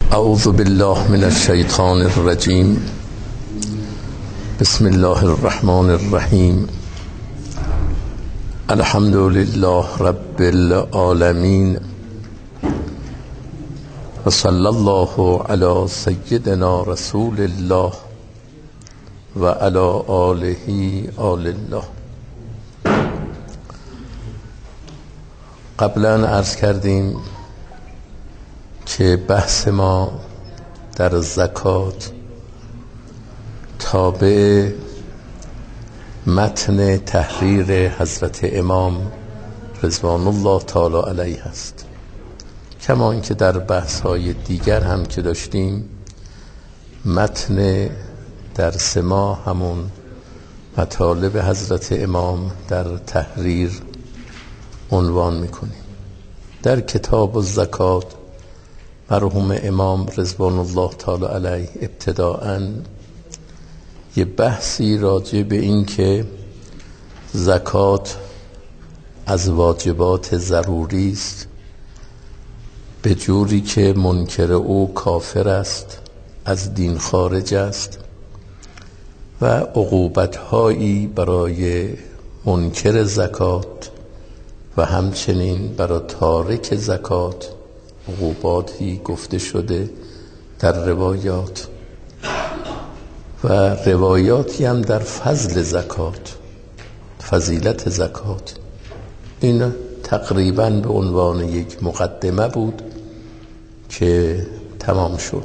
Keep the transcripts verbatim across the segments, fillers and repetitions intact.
اعوذ بالله من الشیطان الرجیم. بسم الله الرحمن الرحیم. الحمد لله رب العالمین و صلی الله علی سیدنا رسول الله و علی آله آل الله. قبلا عرض کردیم که بحث ما در زکات تابع متن تحریر حضرت امام رضوان الله تعالی علیه است، کما اینکه در بحث های دیگر هم که داشتیم متن درس ما همون مطالب حضرت امام در تحریر عنوان میکنیم. در کتاب الزکات مرحوم امام رضوان الله تعالی علیه ابتداءً یه بحثی راجع به این که زکات از واجبات ضروری است، به جوری که منکر او کافر است، از دین خارج است، و عقوبت‌هایی برای منکر زکات و همچنین برای تارک زکات عقوباتی گفته شده در روایات و روایاتی هم در فضل زکات، فضیلت زکات. این تقریباً به عنوان یک مقدمه بود که تمام شد.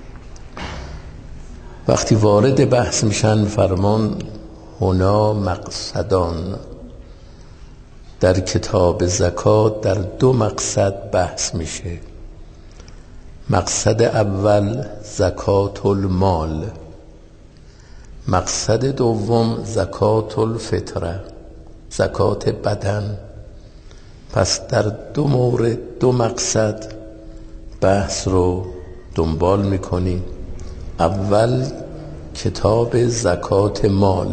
وقتی وارد بحث میشن فرمان هنا مقصدان، در کتاب زکات در دو مقصد بحث میشه. مقصد اول زکات المال، مقصد دوم زکات الفطره، زکات بدن. پس در دو مورد دو مقصد بحث رو دنبال میکنیم. اول کتاب زکات مال.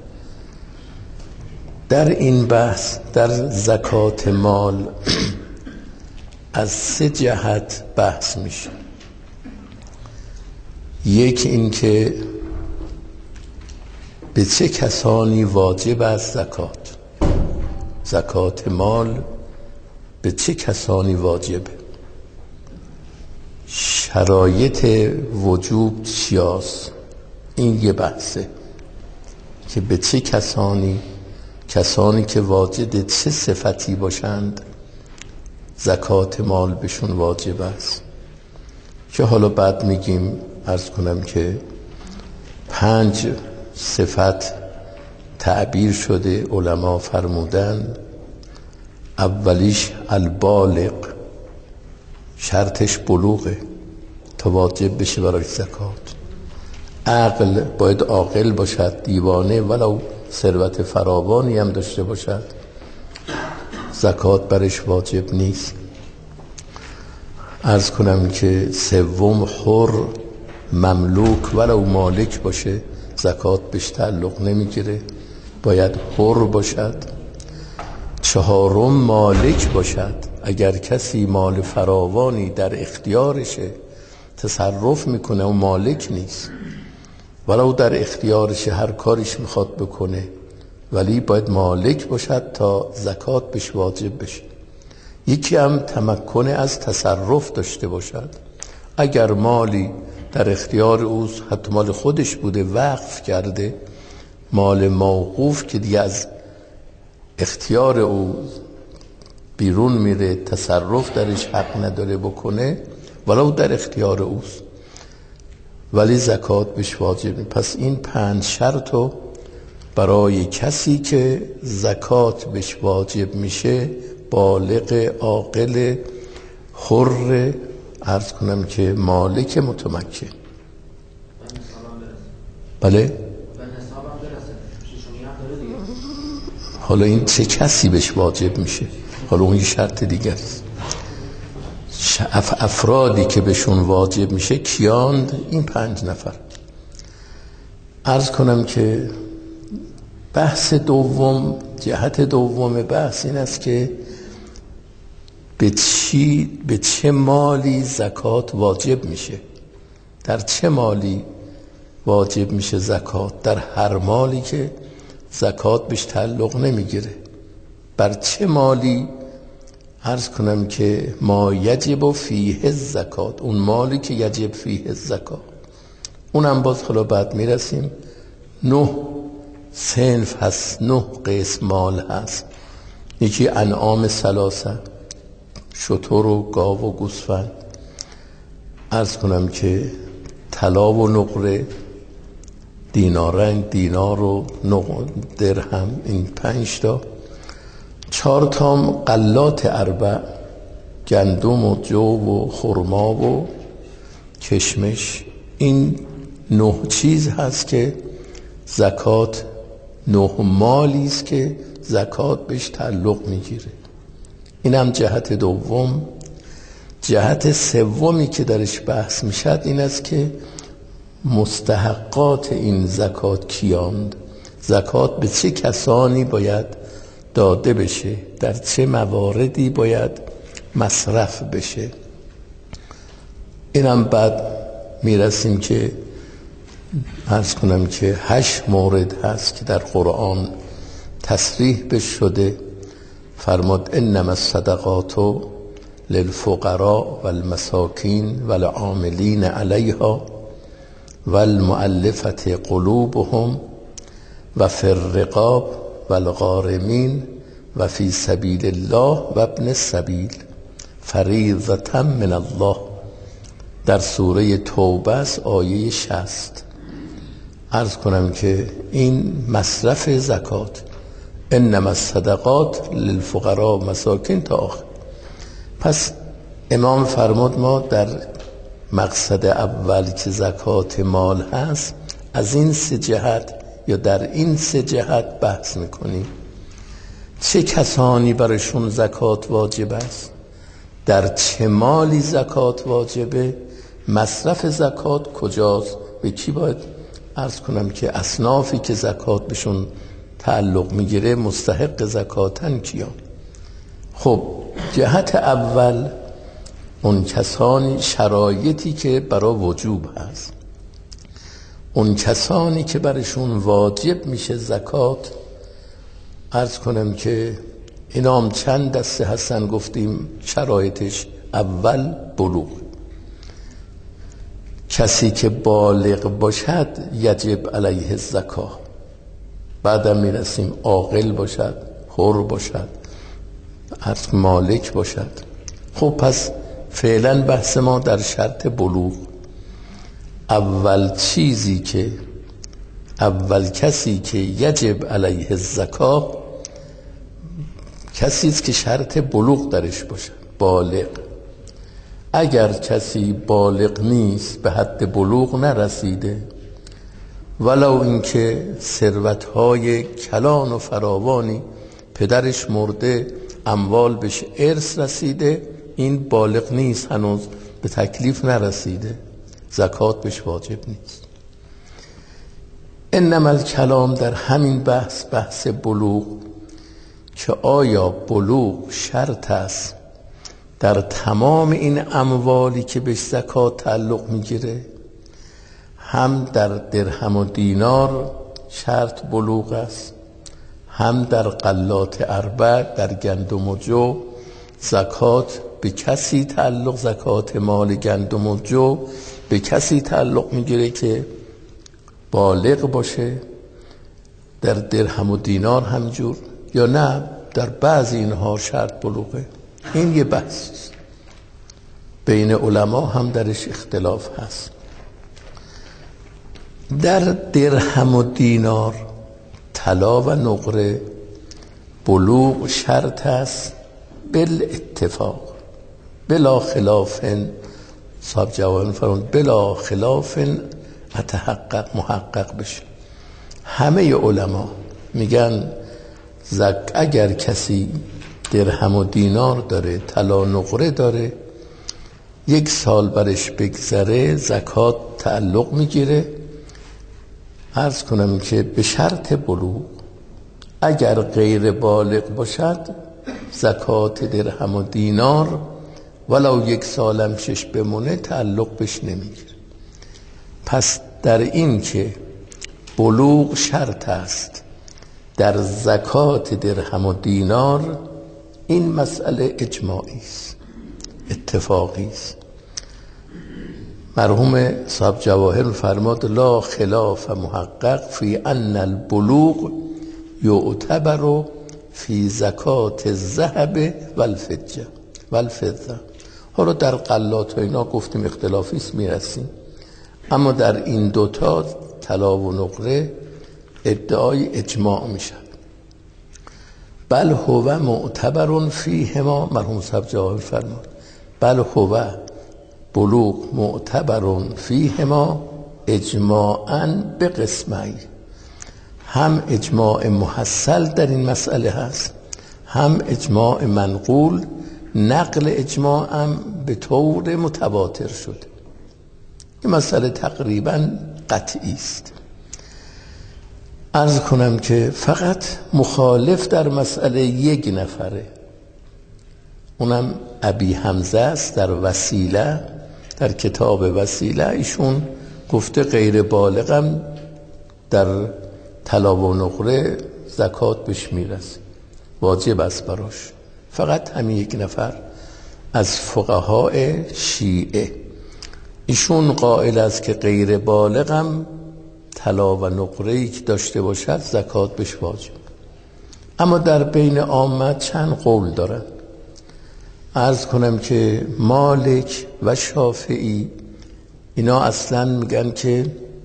در این بحث در زکات مال از سه جهت بحث میشه. یک این که به چه کسانی واجب است زکات، زکات مال به چه کسانی واجبه، شرایط وجوب چیاست. این یه بحثه که به چه کسانی، کسانی که واجد چه صفتی باشند زکات مال بهشون واجب است، که حالا بعد میگیم. عرض کنم که پنج صفت تعبیر شده، علما فرمودن اولیش البالغ، شرطش بلوغه تا واجب بشه برای زکات. عقل، باید عاقل باشد، دیوانه ولو ثروت فراوانی هم داشته باشد زکات برش واجب نیست. عرض کنم که سوم حر، مملوک ولو مالک باشه زکات بهش تعلق نمیگیره، باید حر باشد. چهارم مالک باشد، اگر کسی مال فراوانی در اختیارشه تصرف میکنه و مالک نیست، ولو در اختیارش هر کاریش میخواد بکنه، ولی باید مالک باشد تا زکات بهش واجب بشه. یکی هم تمکن از تصرف داشته باشد، اگر مالی در اختیار اوست، حتی مال خودش بوده وقف کرده، مال موقوف که دیگه از اختیار او بیرون میره، تصرف درش حق نداره بکنه، ولو در اختیار اوست، ولی زکات بهش واجب. پس این پنج شرطو برای کسی که زکات بهش واجب میشه، بالغ، عاقل، حر، عرض کنم که مالک، متمکن. بله؟ حالا این چه کسی بهش واجب میشه، حالا اون یه شرط دیگر است. افرادی که بهشون واجب میشه کیاند؟ این پنج نفر. عرض کنم که بحث دوم، جهت دوم بحث این است که به چی به چه مالی زکات واجب میشه. در چه مالی واجب میشه زکات؟ در هر مالی که زکات بهش تعلق نمیگیره. بر چه مالی؟ عرض کنم که ما یجب فیه الزکات، اون مالی که یجب فیه الزکات، اونم باز خلا بعد میرسیم. نه صنف هست، نه قسم مال هست. یکی انعام ثلاثه، شتر و گاو و گوسفند، عرض کنم که طلا و نقره، دینارنگ، دینار و درهم، این پنج تا. چهار تام غلات اربع، گندم و جو و خرما و کشمش. این نه چیز هست که زکات، نه مالی است که زکات بهش تعلق میگیره. این هم جهت دوم. جهت سومی که درش بحث میشد این است که مستحقات این زکات کیاند، زکات به چه کسانی باید داده بشه، در چه مواردی باید مصرف بشه. اینم بعد میرسیم که عرض کنم که هشت مورد هست که در قرآن تصریح بش شده. فرماد انما الصدقات للفقراء والمساکین والعاملین علیها والمؤلفة قلوبهم و فی الرقاب والغارمین و فی سبیل الله و ابن السبیل فریضة من الله. در سوره توبه است، آیه شصت. عرض کنم که این مصرف زکات، انما الصدقات للفقراء و مساکین تا آخر. پس امام فرمود ما در مقصد اول که زکات مال هست از این سه جهت یا در این سه جهت بحث میکنیم. چه کسانی برشون زکات واجب است، در چه مالی زکات واجبه، مصرف زکات کجاست، به کی باید عرض کنم که اصنافی که زکات بهشون تعلق میگیره مستحق زکاتن کیان. خب جهت اول اون کسانی، شرایطی که برای وجوب هست، اون کسانی که برشون واجب میشه زکات، عرض کنم که اینا هم چند دسته هستن. گفتیم شرایطش اول بلوغ، کسی که بالغ باشد یجب علیه الزکات. بعدم میرسیم عاقل باشد، حر باشد، عرض مالک باشد. خب پس فعلا بحث ما در شرط بلوغ. اول چیزی که اول کسی که یجب علیه الزکات کسی است که شرط بلوغ درش باشد، بالغ. اگر کسی بالغ نیست، به حد بلوغ نرسیده، ولو اینکه ثروت‌های کلان و فراوانی، پدرش مرده، اموال بهش ارث رسیده، این بالغ نیست، هنوز به تکلیف نرسیده، زکات بهش واجب نیست. انما الکلام در همین بحث، بحث بلوغ، که آیا بلوغ شرط است در تمام این اموالی که به زکات تعلق میگیره؟ هم در درهم و دینار شرط بلوغ است، هم در غلات اربع، در گندم و جو زکات به کسی تعلق، زکات مال گندم و جو به کسی تعلق میگیره که بالغ باشه. در درهم و دینار همجور، یا نه در بعضی اینها شرط بلوغه. این یه بحث است، بین علما هم درش اختلاف هست. در درهم و دینار، طلا و نقره، بلوغ شرط است بالاتفاق، بلا خلاف. صاحب جوان فرمود بلا خلاف اتحقق، محقق بشه. همه علما میگن زک اگر کسی درهم و دینار داره، طلا نقره داره، یک سال برش بگذره زکات تعلق میگیره. عرض کنم که به شرط بلوغ. اگر غیر بالغ باشد زکات درهم و دینار ولو یک سالم شش بمونه تعلق بش نمیگیره. پس در این که بلوغ شرط است در زکات درهم و دینار، این مسئله اجماعی است، اتفاقی است. مرحوم صاحب جواهر فرماد لا خلاف محقق فی ان البلوغ یعتبر فی زکات الذهب والفضه والفضه. حالا در غلات و اینا گفتیم اختلافی است، میرسیم. اما در این دوتا طلا و نقره ادعای اجماع میشد. بل هو معتبر فیهما، مرحوم صاحب جواهر فرمود بل هو بلوغ معتبر فیهما اجماعاً به قسمه، هم اجماع محصل در این مسئله هست، هم اجماع منقول، نقل اجماع هم به طور متواتر شده. این مسئله تقریباً قطعی است. عرض کنم که فقط مخالف در مسئله یک نفره، اونم ابی حمزه است در وسیله، در کتاب وسیله. ایشون گفته غیر بالغم در طلا و نقره زکات بهش میرسه، واجب است براش. فقط همین یک نفر از فقهای شیعه، ایشون قائل است که غیر بالغم طلا و نقره‌ای که داشته باشد زکات بهش واجب. اما در بین عامه چند قول دارن. عرض کنم که مالک و شافعی اینا اصلا میگن که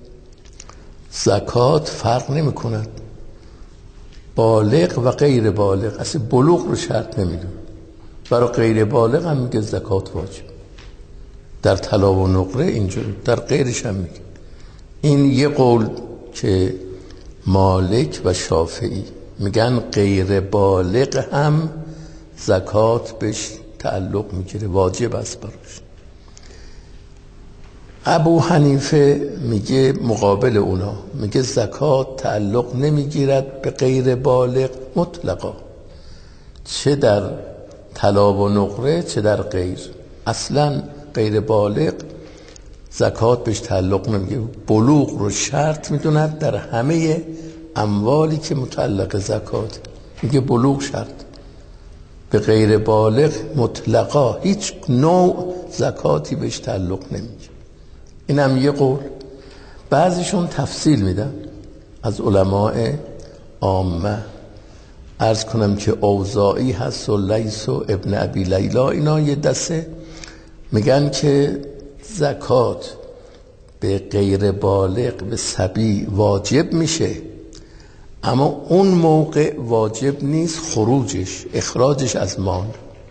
زکات فرق نمی کند، بالغ و غیر بالغ، اصلا بلوغ رو شرط نمیدون. برای غیر بالغ هم میگه زکات واجب. در طلا و نقره اینجوری، در غیرش هم میگه. این یه قول که مالک و شافعی میگن غیر بالغ هم زکات بهش تعلق میگیره، واجب است براش. ابو حنیفه میگه مقابل اونا، میگه زکات تعلق نمیگیرد به غیر بالغ مطلقا، چه در طلا و نقره چه در غیر. اصلا غیر بالغ زکات بهش تعلق نمیگیره، بلوغ رو شرط میدوند در همه اموالی که متعلق زکات. میگه بلوغ شرط، به غیر بالغ مطلقا هیچ نوع زکاتی بهش تعلق نمیگیره. اینم یه قول. بعضیشون تفصیل میدن از علماء عامه. عرض کنم که اوزاعی هست و لیث و ابن ابی لیلا، اینا یه دسته میگن که زکات به غیر بالغ به صبی واجب میشه، اما اون موقع واجب نیست خروجش، اخراجش از مال.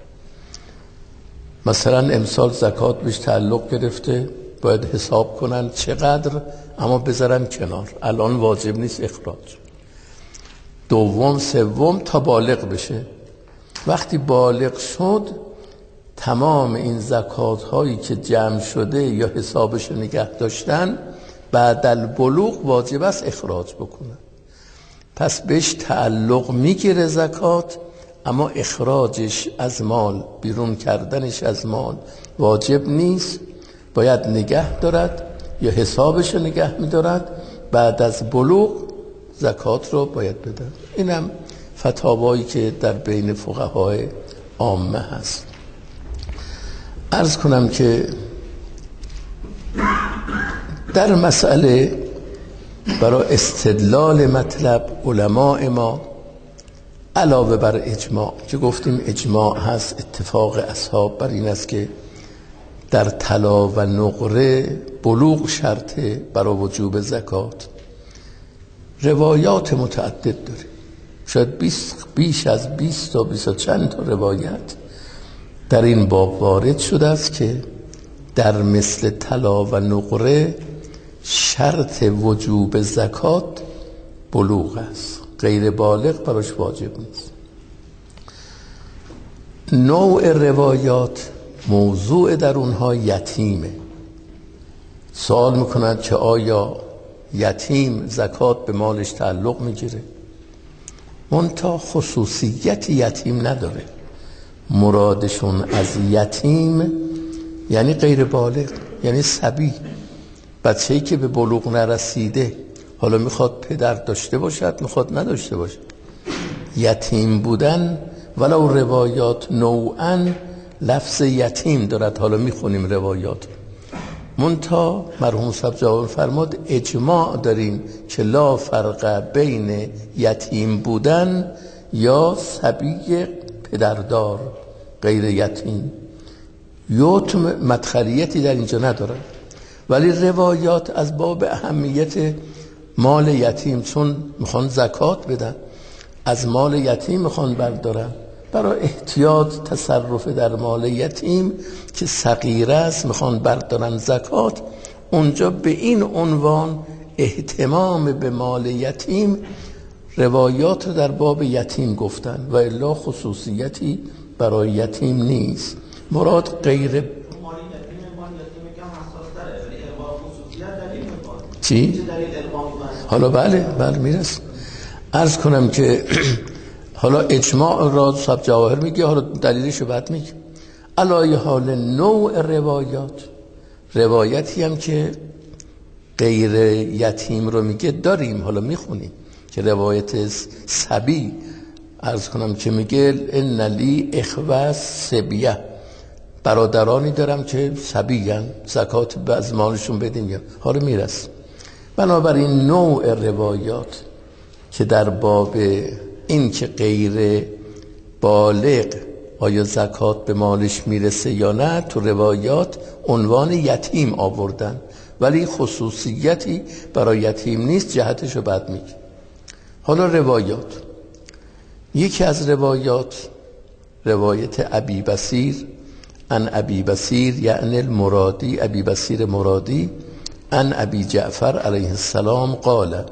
مثلا امسال زکات بهش تعلق گرفته، باید حساب کنن چقدر، اما بذارن کنار، الان واجب نیست اخراج. دوم سوم تا بالغ بشه. وقتی بالغ شد تمام این زکات هایی که جمع شده یا حسابش نگه داشتن بعد البلوغ واجب است اخراج بکنن. پس بهش تعلق میگیره زکات، اما اخراجش از مال، بیرون کردنش از مال واجب نیست، باید نگه دارد یا حسابش نگه میدارد، بعد از بلوغ زکات رو باید بده. اینم فتاوایی که در بین فقهای عامه هست. عرض کنم که در مسئله برای استدلال مطلب علماء ما علاوه بر اجماع که گفتیم اجماع هست، اتفاق اصحاب بر این است که در طلا و نقره بلوغ شرطه برای وجوب زکات، روایات متعدد داره، شاید بیش از بیست تا بیست و چند تا روایت در این باب وارد شده است که در مثل طلا و نقره شرط وجوب زکات بلوغ است، غیر بالغ براش واجب نیست. نوع روایات موضوع در اونها یتیمه. سوال میکنند که آیا یتیم زکات به مالش تعلق میگیره؟ منتها خصوصیت یتیم نداره. مرادشون از یتیم یعنی غیر بالغ، یعنی صبی، بچه‌ای که به بلوغ نرسیده، حالا میخواد پدر داشته باشد میخواد نداشته باشد. یتیم بودن ولو روایات نوعاً لفظ یتیم دارد، حالا میخونیم روایات. منتها مرحوم صاحب جواب فرمود اجماع داریم که لا فرق بین یتیم بودن یا صبی پدردار غیر یتیم. یتم مدخلیتی در اینجا نداره، ولی روایات از باب اهمیت مال یتیم، چون میخوان زکات بدن، از مال یتیم میخوان بردارن، برای احتیاط تصرف در مال یتیم که صغیره است میخوان بردارن زکات، اونجا به این عنوان اهتمام به مال یتیم روایات رو در باب یتیم گفتن و الا خصوصیتی برای یتیم نیست. مراد غیر چی؟ حالا بله بله میرس عرض کنم که حالا اجماع را صاحب جواهر میگه، حالا دلیلشو بعد میگه. علای حال نوع روایات، روایتی هم که غیر یتیم رو میگه داریم، حالا میخونیم که روایت صبی عرض کنم که میگه ان لی اخوه صبیه، برادرانی دارم که صبیان، زکات از مالشون بدیم یا حالا میرس. بنابراین نوع روایات که در باب این که غیر بالغ آیا زکات به مالش میرسه یا نه، تو روایات عنوان یتیم آوردن، ولی خصوصیتی برای یتیم نیست، جهتشو بعد میگه. حالا روایات، یکی از روایات روایت ابی بصیر ان ابی بصیر یعنی المرادی، ابی بصیر مرادی، ان ابی جعفر علیه السلام قال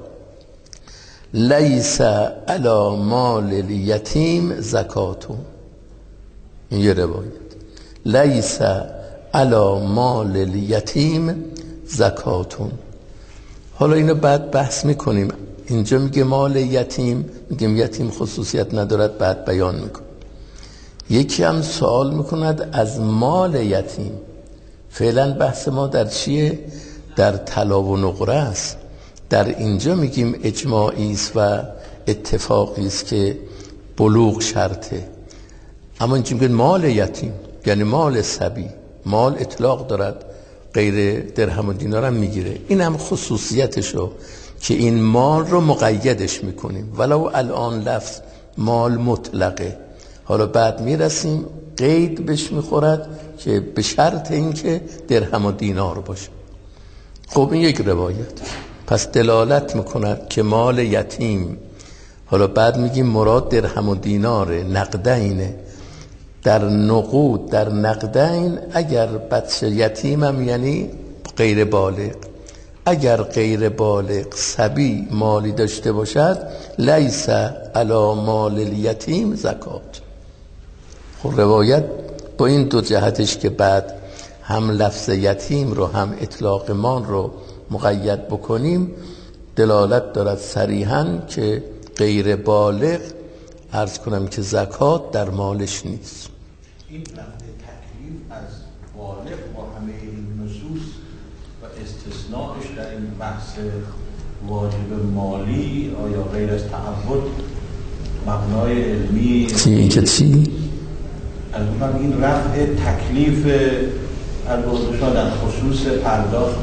لیس علی مال الیتیم زکاتون. این یه روایت، لیس علی مال الیتیم زکاتون. حالا اینو بعد بحث میکنیم. اینجا میگه مال یتیم، میگیم یتیم خصوصیت ندارد، بعد بیان میکنه. یکی هم سوال میکند از مال یتیم. فعلا بحث ما در چیه؟ در طلا و نقره است. در اینجا میگیم اجماعی است و اتفاقی است که بلوغ شرطه. اما اینجا میگیم مال یتیم یعنی مال صبی، مال اطلاق دارد، غیر درهم و دینار هم میگیره. این هم خصوصیتشو که این مال رو مقیدش میکنیم، ولو الان لفظ مال مطلقه. حالا بعد میرسیم قید بهش میخورد که به شرط اینکه درهم و دینار باشه. خب این یک روایت پس دلالت میکند که مال یتیم، حالا بعد میگیم مراد درهم و دیناره، نقدینه. در نقود در نقدین اگر بچه یتیم هم یعنی غیر بالغ، اگر غیر بالغ صبی مالی داشته باشد لیس علی مال الیتیم زکات. خب روایت با این دو جهتش که بعد هم لفظ یتیم رو هم اطلاق مال رو مقید بکنیم، دلالت دارد صریحاً که غیر بالغ عرض کنم که زکات در مالش نیست. این لفظ تکلیف از بالغ با همه این نصوص و استثناءش در این بحث واجب مالی آیا غیر از تعبد مبنای علمی چی که چی؟ البته این رفع تکلیف البته در خصوص پرداخت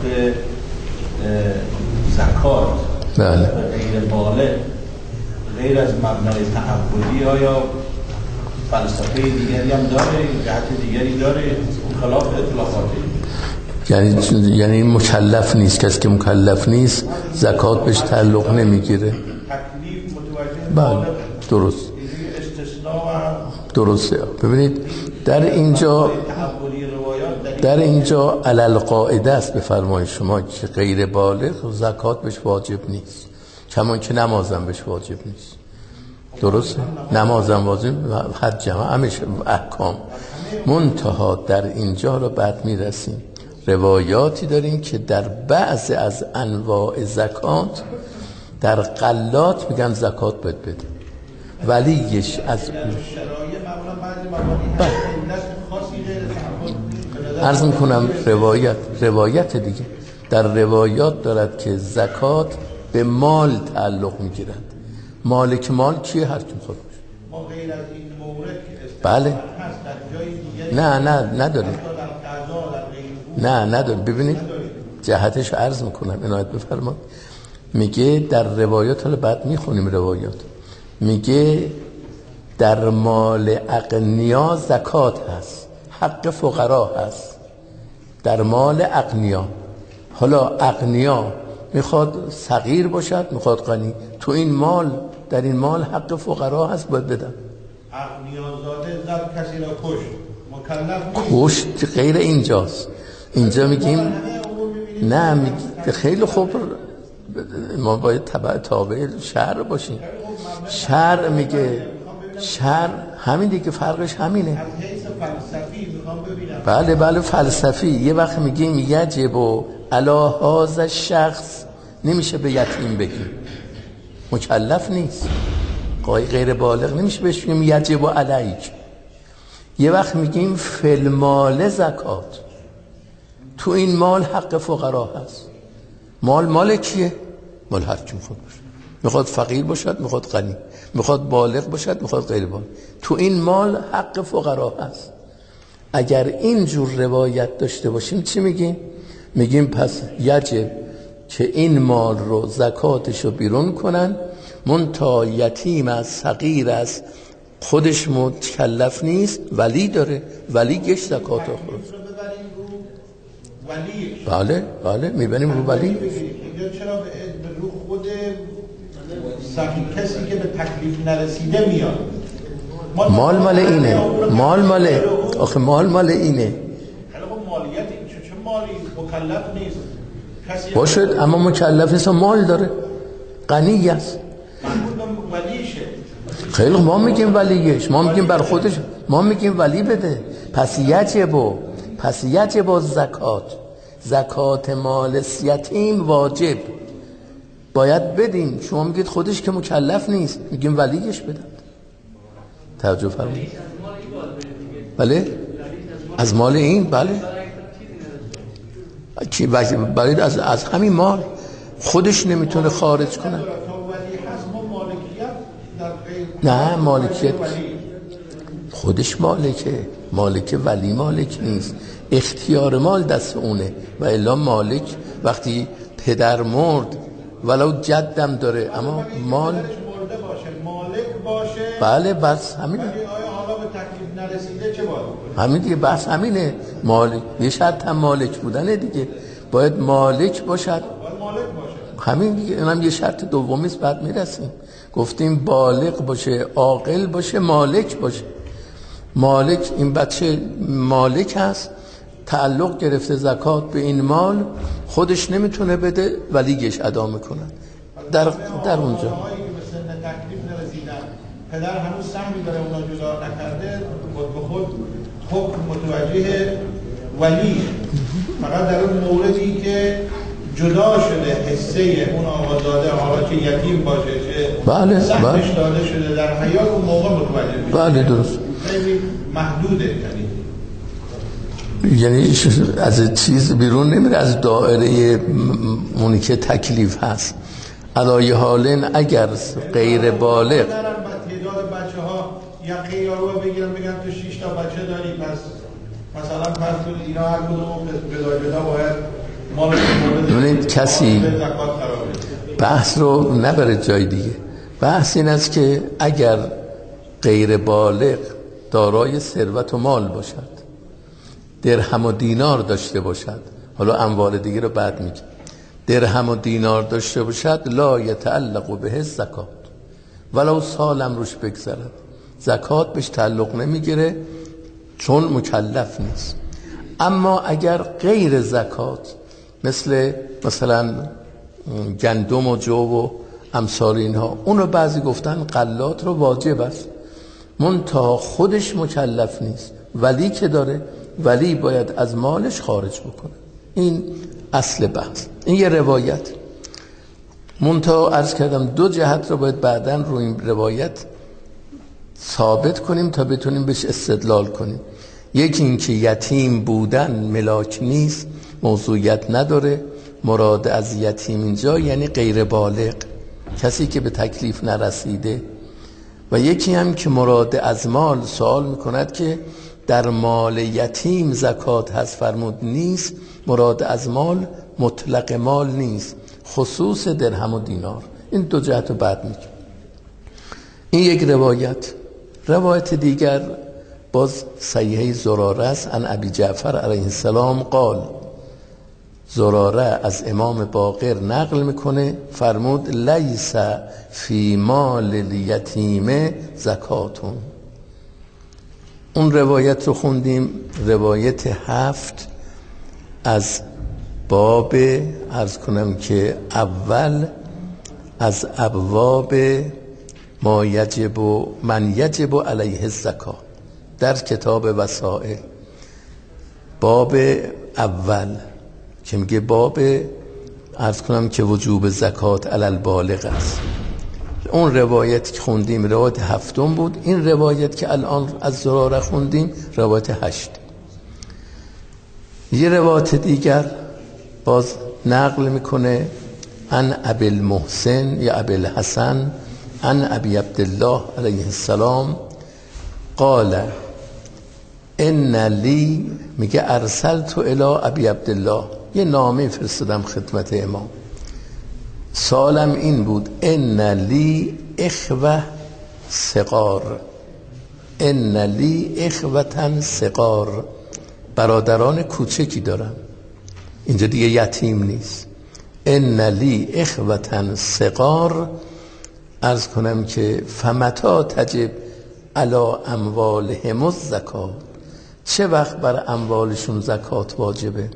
زکات بله غیر بالغ غیر از مبنای تعبدی آیا فلسفه دیگری هم داره، جهت دیگری داره خلاف اطلاقاتی؟ یعنی یعنی مکلف نیست، کسی که مکلف نیست زکات بهش تعلق نمیگیره. تکلیف متوجه بله درست استثناء درسته. ببینید در اینجا در اینجا علل قاعده است به فرمان شما که غیر بالغ زکات بهش واجب نیست، کمان که نمازم بهش واجب نیست. درسته؟ نمازم واجب، حج هم همیشه احکام. منتها در اینجا رو بعد میرسیم روایاتی داریم که در بعض از انواع زکات در قلات میگن زکات باید بده، ولیش از شرایط معمولا بعضی موارد عرض میکنم روایت روایت دیگه در روایات دارد که زکات به مال تعلق میگیرد. مالک مال کیه؟ هر کی میخواد باشه. ما غیر از این مورد بله هست در جای دیگه نه نه نداریم نه نداریم. ببینید جهتش عرض میکنم عنایت بفرمایید. میگه در روایات، حالا بعد میخونیم روایات، میگه در مال اغنیا زکات هست، حق فقرا هست در مال اغنیا. حالا اغنیا میخواد صغیر باشد میخواد غنی، تو این مال در این مال حق فقرا هست باید بدن. اغنیازاده زد کسی را کشت مکلف نیست. کشت غیر اینجاست. اینجا میگیم نه میگیم خیلی خوب ما باید تبع تابع شرع باشیم. شرع میگه شرع همین دیگه، فرقش همینه. از حیث فلسفی میخوام ببینم. بله بله فلسفی. یه وقت میگیم یجب و علی هذا شخص، نمیشه به یتیم بگیم مکلف نیست، غیر بالغ نمیشه بهش بگیم یجب و علیک. یه وقت میگیم فی المال زکات، تو این مال حق فقرا هست. مال مال کیه؟ مال هر کی میخواد باشه، میخواد فقیر باشد میخواد غنی، میخواد بالغ باشد میخواد غیر بالغ، تو این مال حق فقرا هست. اگر این جور روایت داشته باشیم چی میگیم؟ میگیم پس یجب که این مال رو زکاتشو بیرون کنن، منتها یتیم از صغیر است خودش مکلف نیست، ولی داره، ولی گش زکات رو بله بله میبنیم رو ولی. چرا به رو خود صغیر کسی که به تکلیف نرسیده میاد؟ مال مال اینه، مال مال آخه مال مال اینه. خیلی خب مالیت این چه مالی مکلف نیست کسی باشد، اما مکلف نیست، مال داره، غنی است. محمود ولیشه. خیلی ما میگیم ولیش، ما میگیم بر خودش، ما میگیم ولی بده. پس یجب پس یجب زکات، زکات مال یتیم واجب باید بدیم. شما میگید خودش که مکلف نیست، میگیم ولیش بدن. توجه فرمایید. بله از مال این بله کی باید از از همین مال خودش نمیتونه خارج کنه. نه مالکیت خودش مالکه، مالک ولی مالک نیست، اختیار مال دست اونه. و الا مالک وقتی پدر مرد ولو جدم داره اما مال مالک باشه بله بس همینه. آیا حالا به تکلیف نرسیده چه باید بکنه؟ همین دیگه بس همینه. مالک یه شرط هم مالک بودنه دیگه، باید مالک باشد، باید مالک باشه. همین دیگه. اینم یه شرط دومیست. بعد میرسیم گفتیم بالغ باشه، عاقل باشه، مالک باشه. مالک این بچه مالک هست، تعلق گرفته زکات به این مال، خودش نمیتونه بده ولیش ادا میکنه در در اونجا. پدر هنوز سهمی داره اونا جدا نکرده، خود به خود حکم متوجه ولی فقط در اون موردی که جدا شده حصه اون آقازاده، حالا که یتیم باشه چه بله سهمش بله داده شده در حیات، اون موقع متوجه میشه. بله درست. خیلی محدوده. یعنی یعنی از چیز بیرون نمیره، از دائره اونی که تکلیف هست. علای حالین اگر غیر بالغ تعداد بچه ها یقه یارو بگیرن بگن تو شش تا بچه داری، پس مثلا پس تو اینا هر کدوم جدا جدا باید مال مورد ببینید کسی بحث رو نبره جای دیگه. بحث این است که اگر غیر بالغ دارای ثروت و مال باشد، درهم و دینار داشته باشد، حالا اموال دیگه رو بعد میگه، درهم و دینار داشته باشد، لا یتعلق به زکات ولو سالم روش بگذرد، زکات بهش تعلق نمیگیره چون مکلف نیست. اما اگر غیر زکات مثل مثلا گندم و جو و امثال اینها، اونو بعضی گفتن غلات رو واجب است، منتها خودش مکلف نیست، ولی که داره، ولی باید از مالش خارج بکنه. این اصل بحث. این یه روایت. منتها عرض کردم دو جهت رو باید بعداً رو این روایت ثابت کنیم تا بتونیم بهش استدلال کنیم. یکی این که یتیم بودن ملاک نیست، موضوعیت نداره. مراد از یتیم اینجا یعنی غیر بالغ، کسی که به تکلیف نرسیده. و یکی هم که مراد از مال سوال میکند که در مال یتیم زکات هست، فرمود نیست. مراد از مال مطلق مال نیست، خصوص درهم و دینار. این دو جهت رو بعد میگم. این یک روایت. روایت دیگر باز صحیحه زراره است، عن ابی جعفر علیه السلام قال، زراره از امام باقر نقل میکنه، فرمود لیس فی مال الیتیم زکاتون. اون روایت رو خوندیم، روایت هفت از باب، عرض کنم که اول از ابواب ما یجب و من یجب علیه الزکات در کتاب وسائل، باب اول که میگه باب، عرض کنم که وجوب زکات علی البالغ است. اون روایت که خوندیم روایت هفتم بود. این روایت که الان از زراره خوندیم روایت هشت. یه روایت دیگر باز نقل میکنه عن ابی المحسن یا ابی الحسن عن ابی عبدالله علیه السلام قال ان لی، میگه ارسلت الی ابی عبدالله، یه نامه فرستادم خدمت امام. سوالم این بود ان لی اخوه صغار، ان لی اخوة صغار، برادران کوچکی دارم. اینجا دیگه یتیم نیست. ان لی اخوة صغار، عرض کنم که فمتا تجب علی اموالهم الزکات، چه وقت بر اموالشون زکات واجبه؟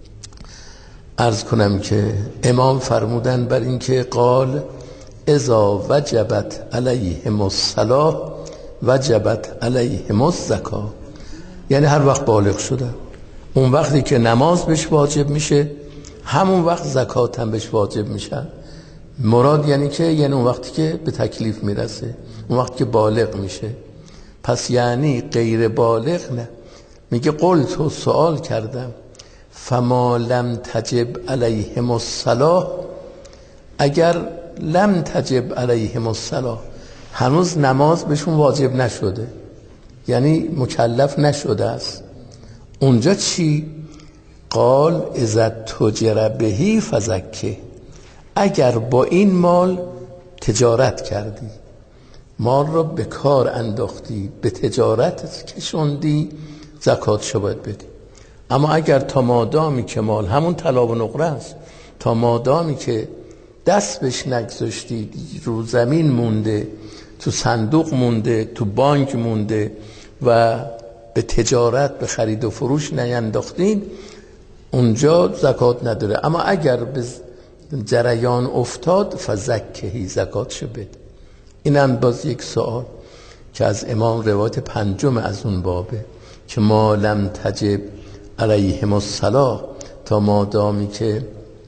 عرض کنم که امام فرمودن بر این که قال اذا وجبت علیهم الصلاة وجبت علیهم الزکات، یعنی هر وقت بالغ شده، اون وقتی که نماز بهش واجب میشه همون وقت زکات هم بهش واجب میشه. مراد یعنی که یعنی اون وقتی که به تکلیف میرسه، اون وقتی که بالغ میشه. پس یعنی غیر بالغ نه. میگه قلت و سوال کردم فما لم تجب علیهم الصلاة، اگر لم تجب علیهم الصلاة هنوز نماز بهشون واجب نشده، یعنی مکلف نشده است، اونجا چی؟ قال اذا تجر بهی فزکه، اگر با این مال تجارت کردی، مال را به کار انداختی، به تجارت کشوندی، زکاتشو باید بدی. اما اگر تا مادامی که مال همون طلا و نقره است، تا مادامی که دست بهش نگذاشتی، رو زمین مونده، تو صندوق مونده، تو بانک مونده و به تجارت به خرید و فروش نینداختین، اونجا زکات نداره. اما اگر به جریان افتاد فزکهی، زکاتشو بده. اینم باز یک سوال که از امام روایت پنجم از اون بابه که ما لم تجب علیهم الصلاة، تا مادامی که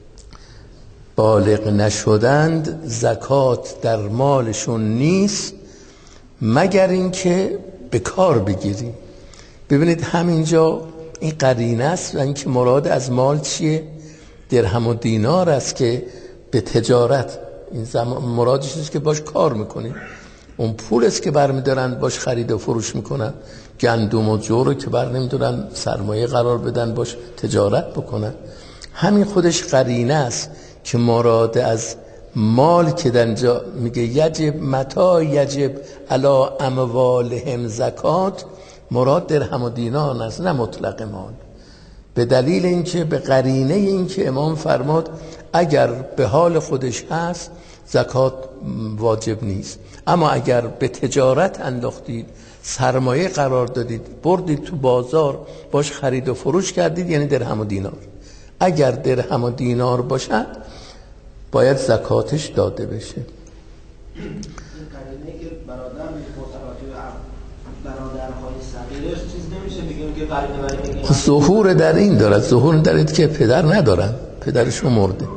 بالغ نشدند زکات در مالشون نیست مگر اینکه به کار بگیری. ببینید همینجا این قرینه است و اینکه مراد از مال چیه؟ درهم و دینار است که به تجارت، این زمان مرادش است که باش کار میکنی. اون پول است که برمیدارن باش خرید و فروش میکنن. گندم و جو رو که بر نمیدارن سرمایه قرار بدن باش تجارت بکنن. همین خودش قرینه است که مراد از مال که دنجا میگه یجب متا یجب علی اموالهم زکات، مراد درهم و دینار است، نه مطلق مال. به دلیل اینکه به قرینه اینکه امام فرماد اگر به حال خودش هست زکات واجب نیست، اما اگر به تجارت انداختید، سرمایه قرار دادید، بردید تو بازار باش خرید و فروش کردید، یعنی درهم و دینار. اگر درهم و دینار باشد باید زکاتش داده بشه. ظهور در این دارد، ظهور در این که پدر ندارن، پدرشون مرده.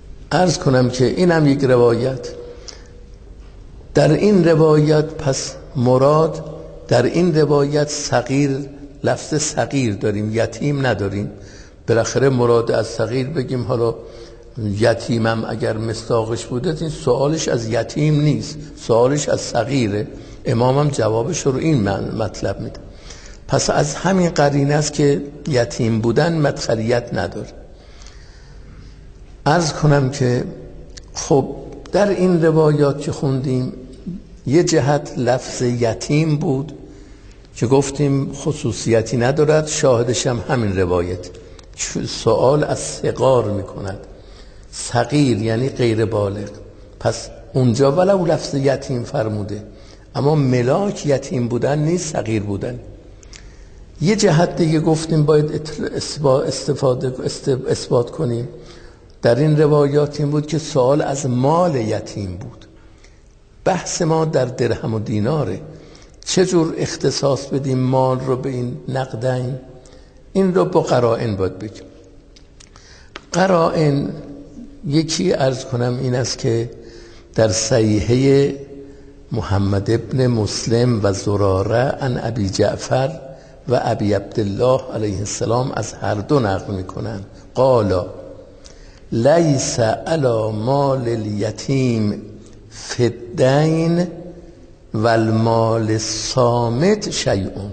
عرض کنم که اینم یک روایت. در این روایت پس مراد در این روایت صغیر، لفظ صغیر داریم، یتیم نداریم. بالاخره مراد از صغیر بگیم، حالا یتیمم اگر مصداقش بوده این سوالش از یتیم نیست، سوالش از صغیره. امامم جوابش رو این مطلب میده. پس از همین قرینه است که یتیم بودن مدخلیت نداره. عرض کنم که خب در این روایات که خوندیم یه جهت لفظ یتیم بود که گفتیم خصوصیتی ندارد، شاهدش هم همین روایت. سوال از صغار میکند، صغیر یعنی غیر بالغ، پس اونجا ولو لفظ یتیم فرموده، اما ملاک یتیم بودن نیست، صغیر بودن. یه جهت دیگه گفتیم باید استفاده اثبات کنیم در این روایات این بود که سوال از مال یتیم بود. بحث ما در درهم و دیناره، چجور اختصاص بدیم مال رو به این نقدین؟ این رو با قرائن باید بگیم. قرائن یکی عرض کنم این است که در صحیحه محمد ابن مسلم و زراره عن ابی جعفر و ابی عبدالله علیه السلام از هر دو نقل میکنن قالا لیس علی مال الیتیم فی الدین و المال الصامت شیئون.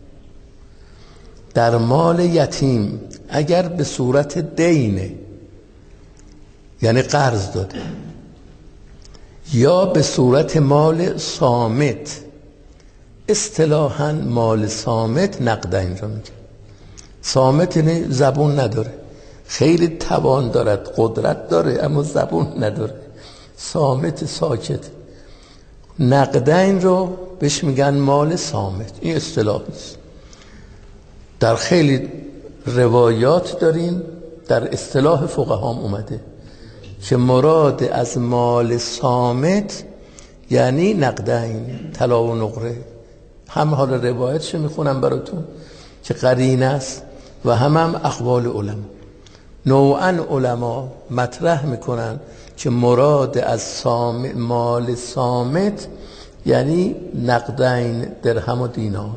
در مال یتیم اگر به صورت دینه یعنی قرض داده یا به صورت مال صامت، اصطلاحاً مال صامت نقدین رو میگه. صامت یعنی زبون نداره، خیلی توان دارد، قدرت داره اما زبون نداره، صامت ساکت. نقدین رو بهش میگن مال صامت. این اصطلاح است، در خیلی روایات داریم، در اصطلاح فقهام اومده که مراد از مال صامت یعنی نقدین، طلا و نقره. هم حال روایتش میخونم براتون که قرینه است و هم هم اقوال علما. نوعا علما مطرح میکنن که مراد از صامت، مال صامت یعنی نقدین درهم و دینار.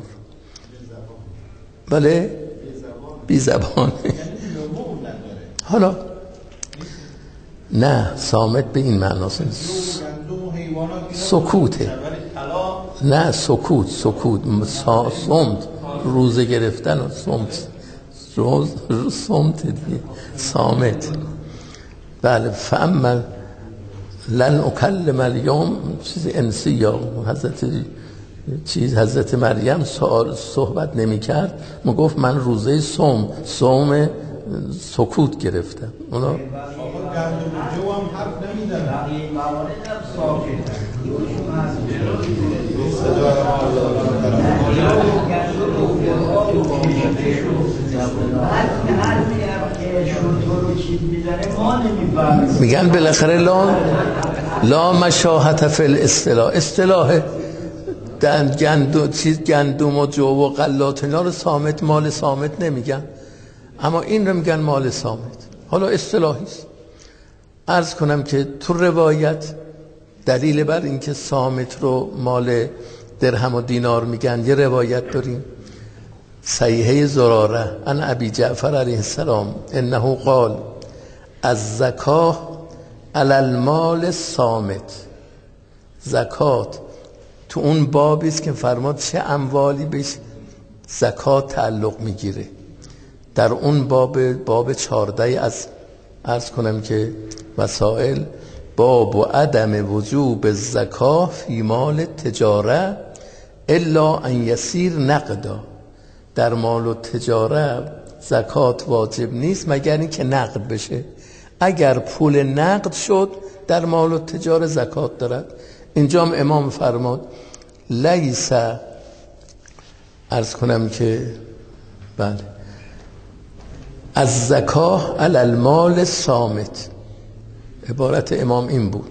بله بی زبان. حالا نه صامت به این معناست، سکوته. نه سکوت، سکوت صمت، روزه گرفتن و صمت، روز صمت دیگه، صامت. بله فاما لن اکلم الیوم چیز انسی، یا حضرت چیز حضرت مریم سوال صحبت نمی کرد، ما گفت من روزه صوم صوم سکوت گرفتم. اونا میگن بالاخره لا لا مشاهت فی الاصطلاح، اصطلاح گندم چیز گندم و جو و غلات اینا رو صامت، مال صامت نمیگن، اما این رو میگن مال صامت. حالا اصطلاحی است. عرض کنم که تو روایت دلیل بر این که صامت رو مال درهم و دینار میگن یه روایت داریم صحیحه زراره عن ابی جعفر علیه السلام انه قال الزکاه علی المال الصامت. زکات تو اون بابی است که فرماد چه اموالی بهش زکات تعلق میگیره. در اون باب باب چهارده از عرض کنم که مسائل باب و عدم وجوب الزکاه فی مال تجاره الا ان یسیر نقدا. در مال و تجاره زکات واجب نیست مگر اینکه نقد بشه. اگر پول نقد شد در مال و تجاره زکات دارد. اینجا هم امام فرماد لیس، عرض کنم که بله از زکاه علی المال صامت. عبارت امام این بود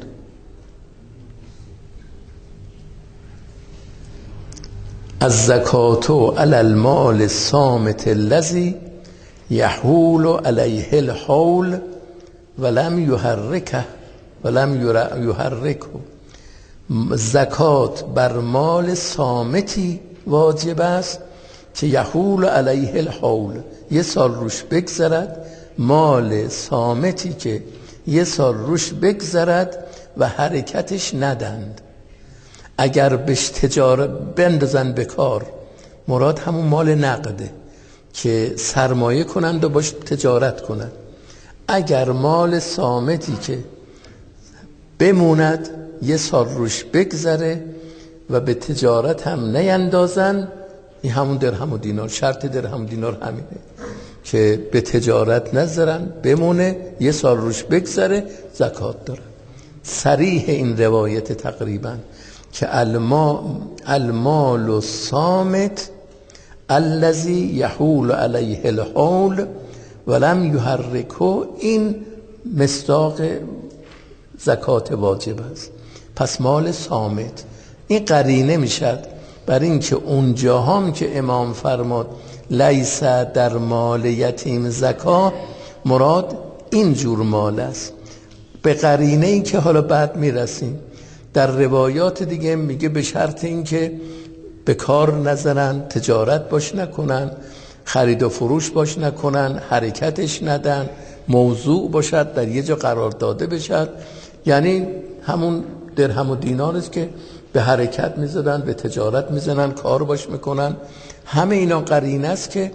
از زکاتو علی المال الصامت الذی یحول علیه الحول ولم یحرکه ولم یحرکه زکات بر مال صامتی واجب است که یحول علیه الحول، یه سال روش بگذرد، مال صامتی که یه سال روش بگذرد و حرکتش ندند. اگر بهش تجارت بندازن به کار، مراد همون مال نقده که سرمایه کنند و باش تجارت کنند. اگر مال صامتی که بموند یه سال روش بگذره و به تجارت هم نیندازن، این همون درهم و دینار، شرط درهم و دینار همینه که به تجارت نذارن، بمونه یه سال روش بگذره، زکات دارن. صریح این روایت تقریبا که الما المال الصامت الذی یحول علیه الحول ولم یحرکه، این مصداق زکات واجب است. پس مال صامت این قرینه میشد بر این که اونجا هم که امام فرماد لیس در مال یتیم زکا، مراد این جور مال است. به قرینه ای که حالا بعد میرسیم در روایات دیگه میگه به شرط این که به کار نذارن، تجارت باش نکنن، خرید و فروش باش نکنن، حرکتش ندن، موضوع باشد، در یه جا قرار داده بشد. یعنی همون درهم و دینار است که به حرکت میذارن، به تجارت میزنن، کار باش میکنن. همه اینا قرینه است که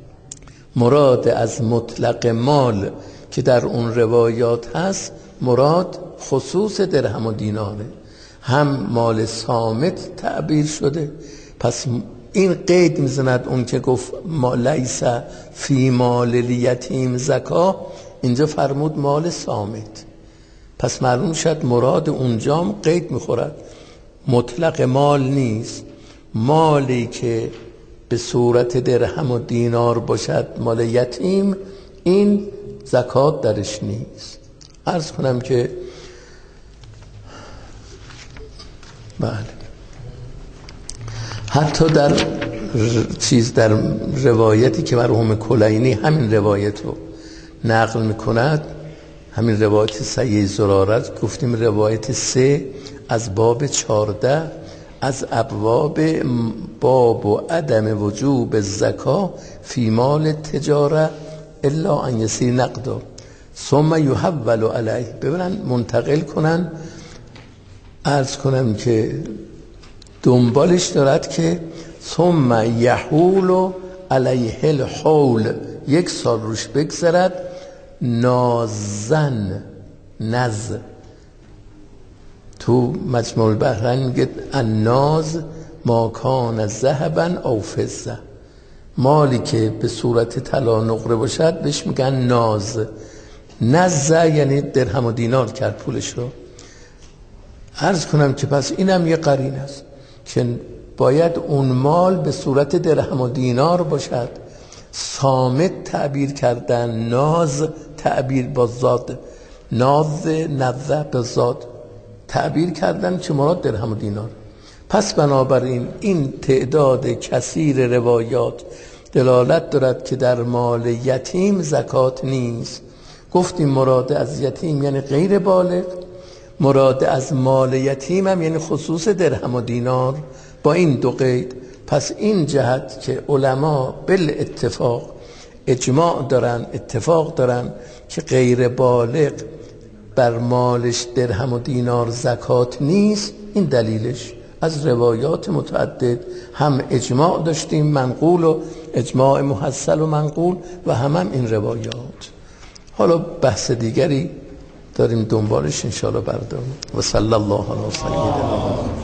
مراد از مطلق مال که در اون روایات هست، مراد خصوص درهم و دیناره، هم مال صامت تعبیر شده. پس این قید میزند اون که گفت ما لیس فی مال الیتیم زکا، اینجا فرمود مال صامت. پس معلوم شد مراد اونجام قید میخورد، مطلق مال نیست. مالی که به صورت درهم و دینار باشد مال یتیم، این زکات درش نیست. عرض کنم که بله، حتی در چیز در روایتی که مرحوم کلینی همین روایت رو نقل میکند، همین روایت سید زراره، گفتیم روایت سه از باب چارده از ابواب باب و عدم وجوب زکا فی مال تجاره الا ان یسیر نقدا ثم یحول علیه، ببینن منتقل کنن. عرض کنم که دنبالش دارد که ثم یحول علیه الحول، یک سال روش بگذرد، نازن نز تو مجموع البحرین میگه الناز ما کان ذهبا او فضه، مالی که به صورت طلا نقره باشد بهش میگن ناز. نزه یعنی درهم و دینار کرد پولش رو. عرض کنم که پس اینم یه قرینه است که باید اون مال به صورت درهم و دینار باشد. صامت تعبیر کردن، ناز تعبیر با زاد، ناز نزه به زاد تعبیر کردن که مراد درهم و دینار. پس بنابراین این تعداد کثیر روایات دلالت دارد که در مال یتیم زکات نیست. گفتیم مراد از یتیم یعنی غیر بالغ، مراد از مال یتیم هم یعنی خصوص درهم و دینار، با این دو قید. پس این جهت که علما بالاتفاق اجماع دارن، اتفاق دارن که غیر بالغ بر مالش درهم و دینار زکات نیست، این دلیلش از روایات متعدد هم اجماع داشتیم منقول و اجماع محصل و منقول و هم هم این روایات. حالا بحث دیگری داریم دنبالش انشاءالله برداریم. و صلی الله علی سیدنا